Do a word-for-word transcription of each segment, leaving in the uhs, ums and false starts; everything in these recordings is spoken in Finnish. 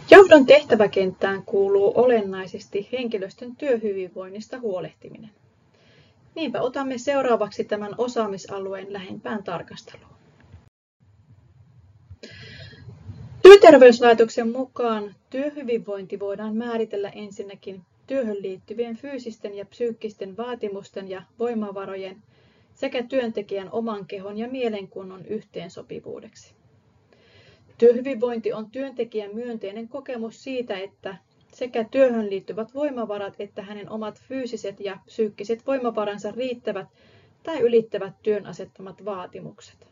Johdon tehtäväkenttään kuuluu olennaisesti henkilöstön työhyvinvoinnista huolehtiminen. Niinpä otamme seuraavaksi tämän osaamisalueen lähempään tarkasteluun. Työterveyslaitoksen mukaan työhyvinvointi voidaan määritellä ensinnäkin työhön liittyvien fyysisten ja psyykkisten vaatimusten ja voimavarojen sekä työntekijän oman kehon ja mielenkunnon yhteensopivuudeksi. Työhyvinvointi on työntekijän myönteinen kokemus siitä, että sekä työhön liittyvät voimavarat että hänen omat fyysiset ja psyykkiset voimavaransa riittävät tai ylittävät työn asettamat vaatimukset.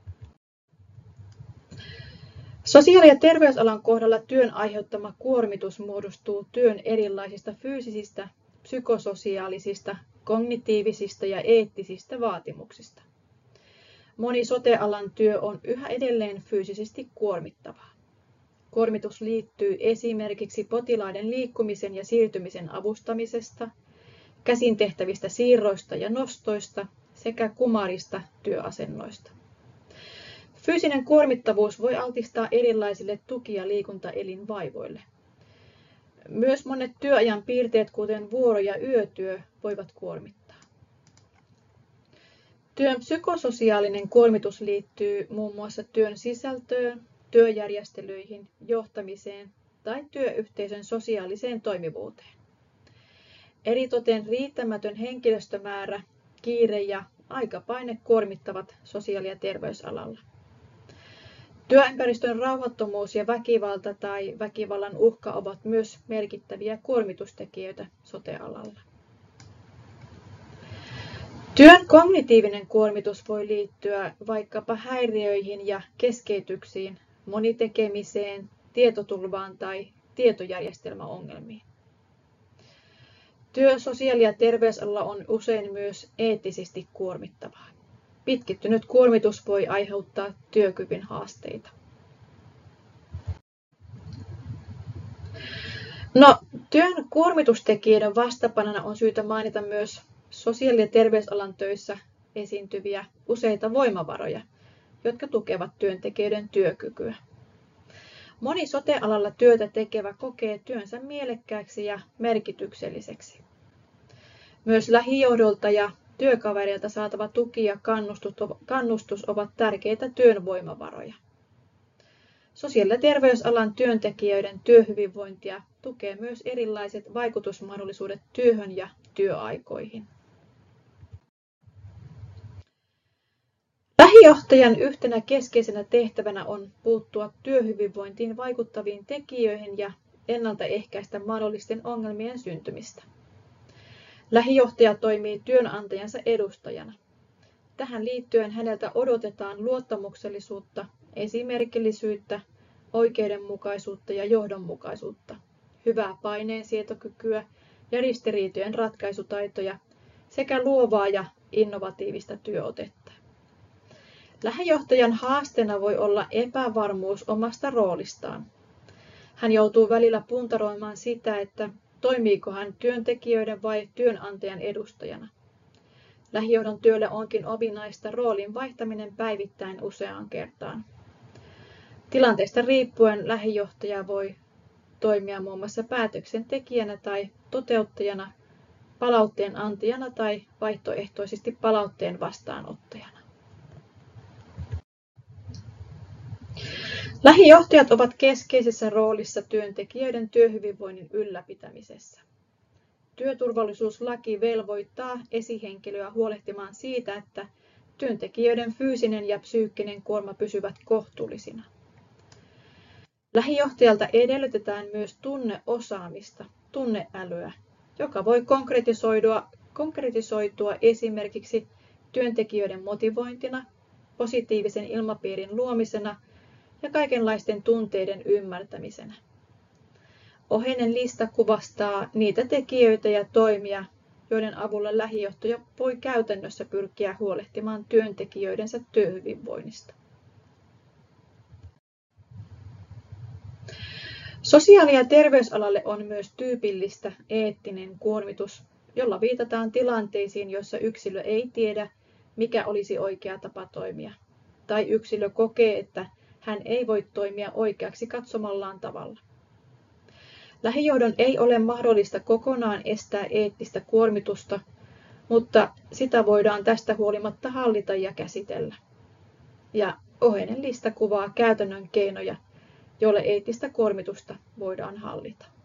Sosiaali- ja terveysalan kohdalla työn aiheuttama kuormitus muodostuu työn erilaisista fyysisistä, psykososiaalisista, kognitiivisista ja eettisistä vaatimuksista. Moni sote-alan työ on yhä edelleen fyysisesti kuormittavaa. Kuormitus liittyy esimerkiksi potilaiden liikkumisen ja siirtymisen avustamisesta, käsin tehtävistä siirroista ja nostoista sekä kumarista työasennoista. Fyysinen kuormittavuus voi altistaa erilaisille tuki- ja liikuntaelinvaivoille. Myös monet työajan piirteet, kuten vuoro- ja yötyö, voivat kuormittaa. Työn psykososiaalinen kuormitus liittyy muun muassa työn sisältöön, työjärjestelyihin, johtamiseen tai työyhteisön sosiaaliseen toimivuuteen. Eritoten riittämätön henkilöstömäärä, kiire ja aikapaine kuormittavat sosiaali- ja terveysalalla. Työympäristön rauhattomuus ja väkivalta tai väkivallan uhka ovat myös merkittäviä kuormitustekijöitä sote-alalla. Työn kognitiivinen kuormitus voi liittyä vaikkapa häiriöihin ja keskeytyksiin, monitekemiseen, tietotulvaan tai tietojärjestelmäongelmiin. Työ sosiaali- ja terveysalalla on usein myös eettisesti kuormittavaa. Pitkittynyt kuormitus voi aiheuttaa työkyvyn haasteita. No, työn kuormitustekijöiden vastapanona on syytä mainita myös sosiaali- ja terveysalan töissä esiintyviä useita voimavaroja, jotka tukevat työntekijöiden työkykyä. Moni sote-alalla työtä tekevä kokee työnsä mielekkääksi ja merkitykselliseksi. Myös lähijohdolta ja työkavereilta saatava tuki ja kannustus ovat tärkeitä työn voimavaroja. Sosiaali- ja terveysalan työntekijöiden työhyvinvointia tukee myös erilaiset vaikutusmahdollisuudet työhön ja työaikoihin. Lähijohtajan yhtenä keskeisenä tehtävänä on puuttua työhyvinvointiin vaikuttaviin tekijöihin ja ennaltaehkäistä mahdollisten ongelmien syntymistä. Lähijohtaja toimii työnantajansa edustajana. Tähän liittyen häneltä odotetaan luottamuksellisuutta, esimerkillisyyttä, oikeudenmukaisuutta ja johdonmukaisuutta, hyvää paineensietokykyä ja ristiriitojen ratkaisutaitoja sekä luovaa ja innovatiivista työotetta. Lähijohtajan haasteena voi olla epävarmuus omasta roolistaan. Hän joutuu välillä puntaroimaan sitä, että toimiiko hän työntekijöiden vai työnantajan edustajana. Lähijohdon työlle onkin ominaista roolin vaihtaminen päivittäin useaan kertaan. Tilanteesta riippuen lähijohtaja voi toimia muun muassa päätöksentekijänä tai toteuttajana, palautteen antajana tai vaihtoehtoisesti palautteen vastaanottajana. Lähijohtajat ovat keskeisessä roolissa työntekijöiden työhyvinvoinnin ylläpitämisessä. Työturvallisuuslaki velvoittaa esihenkilöä huolehtimaan siitä, että työntekijöiden fyysinen ja psyykkinen kuorma pysyvät kohtuullisina. Lähijohtajalta edellytetään myös tunneosaamista, tunneälyä, joka voi konkretisoitua, konkretisoitua esimerkiksi työntekijöiden motivointina, positiivisen ilmapiirin luomisena ja kaikenlaisten tunteiden ymmärtämisenä. Oheinen lista kuvastaa niitä tekijöitä ja toimia, joiden avulla lähijohtaja voi käytännössä pyrkiä huolehtimaan työntekijöidensä työhyvinvoinnista. Sosiaali- ja terveysalalle on myös tyypillistä eettinen kuormitus, jolla viitataan tilanteisiin, joissa yksilö ei tiedä, mikä olisi oikea tapa toimia, tai yksilö kokee, että hän ei voi toimia oikeaksi katsomallaan tavalla. Lähijohdon ei ole mahdollista kokonaan estää eettistä kuormitusta, mutta sitä voidaan tästä huolimatta hallita ja käsitellä. Ja oheinen lista kuvaa käytännön keinoja, joilla eettistä kuormitusta voidaan hallita.